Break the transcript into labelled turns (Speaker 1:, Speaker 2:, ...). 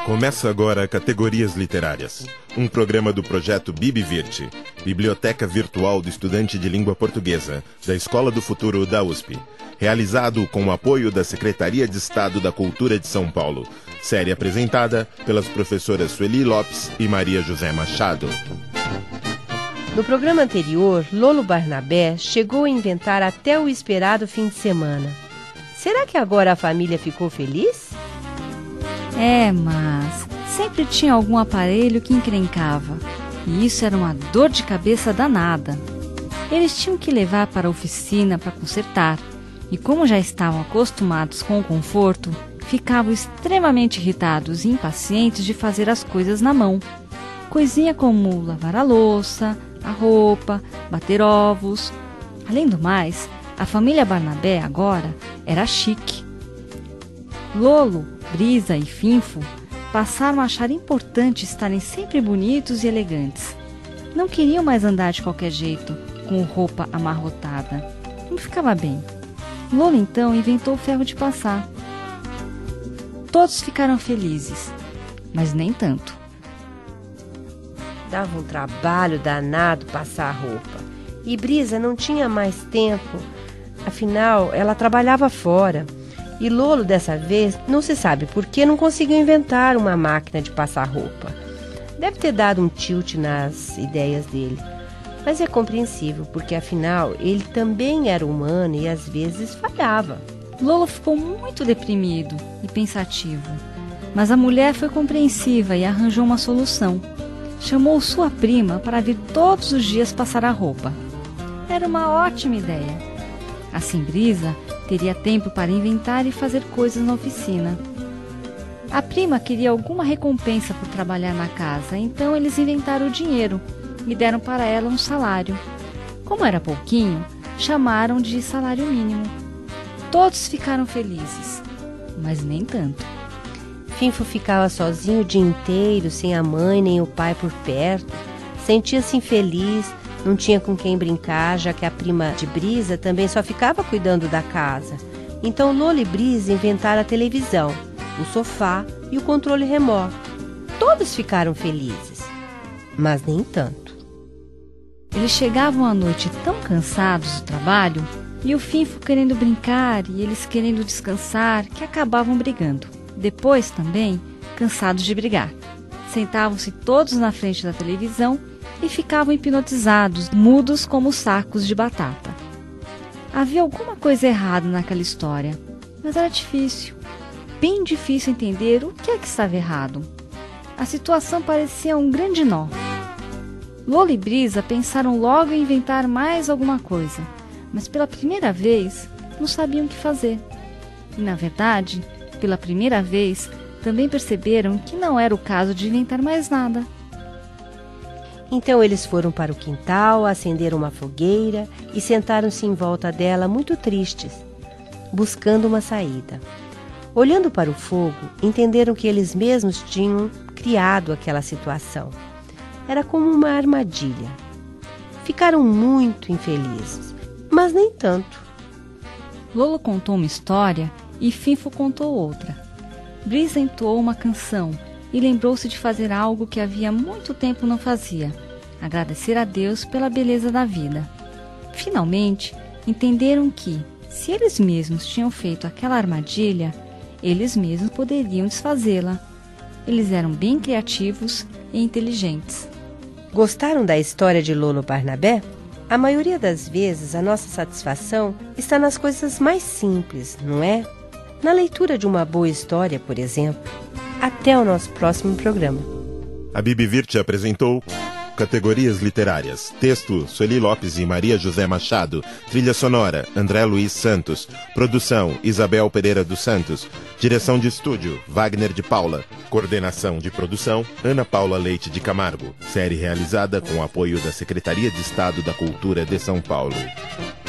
Speaker 1: Começa agora Categorias Literárias, um programa do projeto BIBVIRT, Biblioteca Virtual do Estudante de Língua Portuguesa, da Escola do Futuro da USP, realizado com o apoio da Secretaria de Estado da Cultura de São Paulo, série apresentada pelas professoras Sueli Lopes e Maria José Machado.
Speaker 2: No programa anterior, Lolo Barnabé chegou a inventar até o esperado fim de semana. Será que agora a família ficou feliz?
Speaker 3: Mas sempre tinha algum aparelho que encrencava, e isso era uma dor de cabeça danada. Eles tinham que levar para a oficina para consertar, e como já estavam acostumados com o conforto, ficavam extremamente irritados e impacientes de fazer as coisas na mão. Coisinha como lavar a louça, a roupa, bater ovos. Além do mais, a família Barnabé agora era chique. Lolo, Brisa e Finfo passaram a achar importante estarem sempre bonitos e elegantes. Não queriam mais andar de qualquer jeito, com roupa amarrotada. Não ficava bem. Lolo então inventou o ferro de passar. Todos ficaram felizes, mas nem tanto.
Speaker 2: Dava um trabalho danado passar a roupa. E Brisa não tinha mais tempo. Afinal, ela trabalhava fora. E Lolo, dessa vez, não se sabe por que não conseguiu inventar uma máquina de passar roupa. Deve ter dado um tilt nas ideias dele. Mas é compreensível, porque afinal, ele também era humano e às vezes falhava.
Speaker 3: Lolo ficou muito deprimido e pensativo. Mas a mulher foi compreensiva e arranjou uma solução. Chamou sua prima para vir todos os dias passar a roupa. Era uma ótima ideia. Assim, Brisa teria tempo para inventar e fazer coisas na oficina. A prima queria alguma recompensa por trabalhar na casa, então eles inventaram o dinheiro e deram para ela um salário. Como era pouquinho, chamaram de salário mínimo. Todos ficaram felizes, mas nem tanto.
Speaker 2: Finfo ficava sozinho o dia inteiro, sem a mãe nem o pai por perto. Sentia-se infeliz, não tinha com quem brincar, já que a prima de Brisa também só ficava cuidando da casa. Então Lolo e Brisa inventaram a televisão, o sofá e o controle remoto. Todos ficaram felizes, mas nem tanto.
Speaker 3: Eles chegavam à noite tão cansados do trabalho, e o Finfo querendo brincar e eles querendo descansar, que acabavam brigando. Depois também, cansados de brigar. Sentavam-se todos na frente da televisão e ficavam hipnotizados, mudos como sacos de batata. Havia alguma coisa errada naquela história, mas era difícil, bem difícil entender o que é que estava errado. A situação parecia um grande nó. Lolo e Brisa pensaram logo em inventar mais alguma coisa, mas pela primeira vez não sabiam o que fazer. E, na verdade, pela primeira vez, também perceberam que não era o caso de inventar mais nada.
Speaker 2: Então eles foram para o quintal, acenderam uma fogueira e sentaram-se em volta dela muito tristes, buscando uma saída. Olhando para o fogo, entenderam que eles mesmos tinham criado aquela situação. Era como uma armadilha. Ficaram muito infelizes, mas nem tanto.
Speaker 3: Lolo contou uma história e Finfo contou outra. Brisa entoou uma canção e lembrou-se de fazer algo que havia muito tempo não fazia: agradecer a Deus pela beleza da vida. Finalmente, entenderam que, se eles mesmos tinham feito aquela armadilha, eles mesmos poderiam desfazê-la. Eles eram bem criativos e inteligentes.
Speaker 2: Gostaram da história de Lolo Barnabé? A maioria das vezes, a nossa satisfação está nas coisas mais simples, não é? Na leitura de uma boa história, por exemplo. Até o nosso próximo programa.
Speaker 1: A BIBVIRT apresentou Categorias Literárias. Texto, Sueli Lopes e Maria José Machado. Trilha sonora, André Luiz Santos. Produção, Isabel Pereira dos Santos. Direção de estúdio, Wagner de Paula. Coordenação de produção, Ana Paula Leite de Camargo. Série realizada com o apoio da Secretaria de Estado da Cultura de São Paulo.